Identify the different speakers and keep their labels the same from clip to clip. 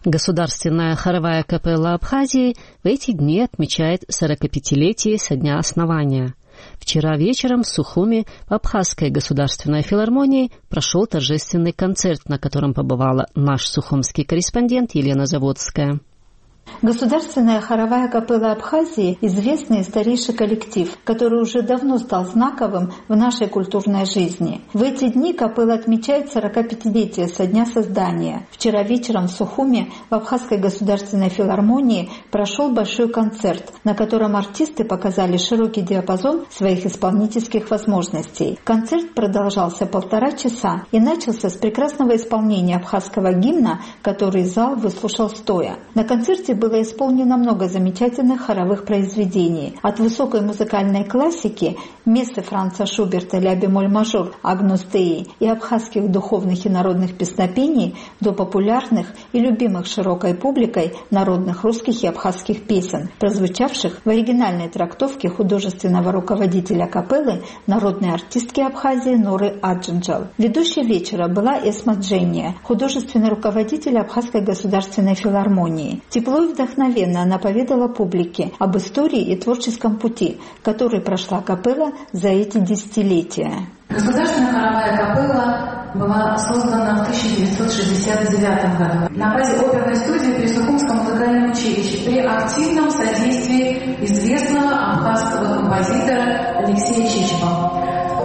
Speaker 1: Государственная хоровая капелла Абхазии в эти дни отмечает 45-летие со дня основания. Вчера вечером в Сухуми в Абхазской государственной филармонии прошел торжественный концерт, на котором побывала наш сухумский корреспондент Елена Заводская.
Speaker 2: Государственная хоровая капелла Абхазии – известный и старейший коллектив, который уже давно стал знаковым в нашей культурной жизни. В эти дни капелла отмечает 45-летие со дня создания. Вчера вечером в Сухуми в Абхазской государственной филармонии прошел большой концерт, на котором артисты показали широкий диапазон своих исполнительских возможностей. Концерт продолжался 1,5 часа и начался с прекрасного исполнения абхазского гимна, который зал выслушал стоя. На концерте было исполнено много замечательных хоровых произведений. От высокой музыкальной классики мессы Франца Шуберта «Ля бемоль мажор» Агнус Деи и абхазских духовных и народных песнопений до популярных и любимых широкой публикой народных русских и абхазских песен, прозвучавших в оригинальной трактовке художественного руководителя капеллы, народной артистки Абхазии Норы Аджинджал. Ведущей вечера была Эсма Дженния, художественный руководитель Абхазской государственной филармонии. Тепло и вдохновенно она поведала публике об истории и творческом пути, который прошла капелла за эти десятилетия.
Speaker 3: Государственная хоровая капелла была создана в 1969 году на базе оперной студии при Сухумском музыкальном училище при активном содействии известного абхазского композитора Алексея Чичева. В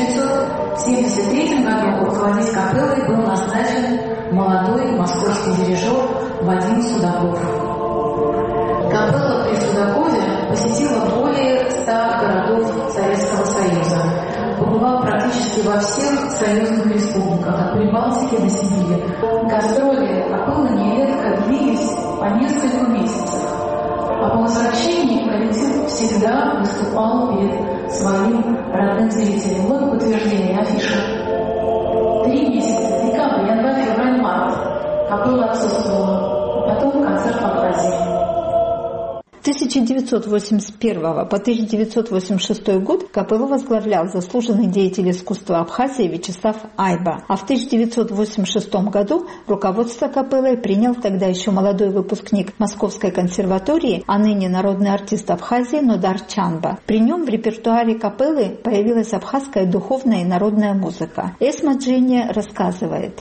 Speaker 3: 1973 году руководить капеллой был назначен молодой московский дирижер Вадим Судаков. Капелла при Судакове посетила более 100 городов Советского Союза, побывала практически во всех союзных республиках, от Прибалтики до Сибири. Гастроли капеллы нередко длились по несколько месяцев, а по возвращении коллектив всегда выступал перед своим родным зрителем. Вот подтверждение афиши. 3 месяца, декабрь, январь, февраль, март. Капелла отсутствовала. Потом концерт в Абхазии.
Speaker 2: С 1981 по 1986 год капеллу возглавлял заслуженный деятель искусства Абхазии Вячеслав Айба, а в 1986 году руководство капеллой принял тогда еще молодой выпускник Московской консерватории, а ныне народный артист Абхазии Нодар Чанба. При нем в репертуаре капеллы появилась абхазская духовная и народная музыка. Эсма Дженния рассказывает.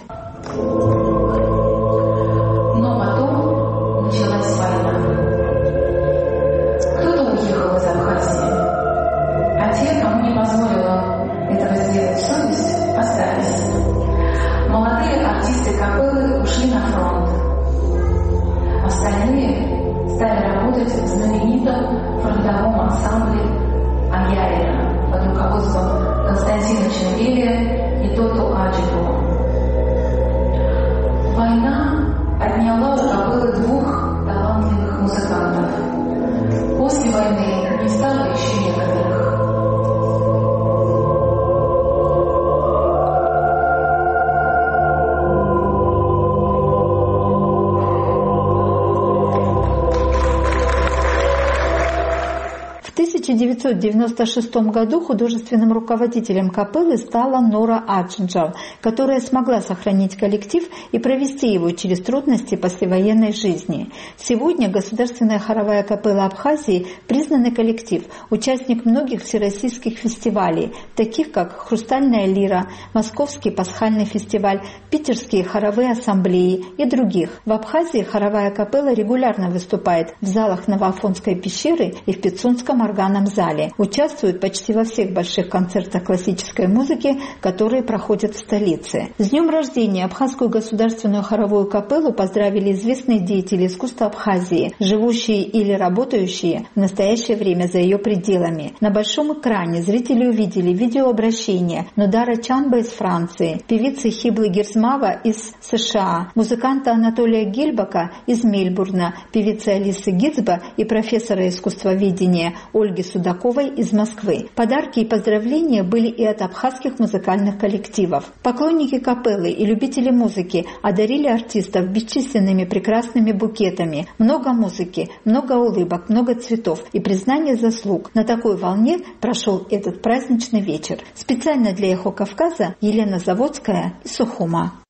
Speaker 3: Но потом началась война. Кто-то уехал из Абхазии, а те, кому не позволила этого сделать совесть, остались. Молодые артисты капеллы ушли на фронт. Остальные стали работать в знаменитом фронтовом ансамбле Аяйна под руководством Константина Чембеля и Тото Аджипо. Война отняла у капеллы 2 талантливых музыкантов. После войны не стало еще некоторых.
Speaker 2: В 1996 году художественным руководителем капеллы стала Нора Аджинджал, которая смогла сохранить коллектив и провести его через трудности послевоенной жизни. Сегодня Государственная хоровая капелла Абхазии – признанный коллектив, участник многих всероссийских фестивалей, таких как «Хрустальная лира», Московский пасхальный фестиваль, питерские хоровые ассамблеи и других. В Абхазии хоровая капелла регулярно выступает в залах Новоафонской пещеры и в Пицунском органном зале. Участвует почти во всех больших концертах классической музыки, которые проходят в столице. С днем рождения Абхазскую государственную хоровую капеллу поздравили известные деятели искусства Абхазии, живущие или работающие в настоящее время за ее пределами. На большом экране зрители увидели видеообращение Нодара Чанба из Франции, певицы Хиблы Герсмава из США, музыканта Анатолия Гильбака из Мельбурна, певицы Алисы Гицба и профессора искусствоведения Ольги Судаковой из Москвы. Подарки и поздравления были и от абхазских музыкальных коллективов. Поклонники капеллы и любители музыки одарили артистов бесчисленными прекрасными букетами. Много музыки, много улыбок, много цветов и признания заслуг. На такой волне прошел этот праздничный вечер. Специально для Эхо Кавказа Елена Заводская из Сухума.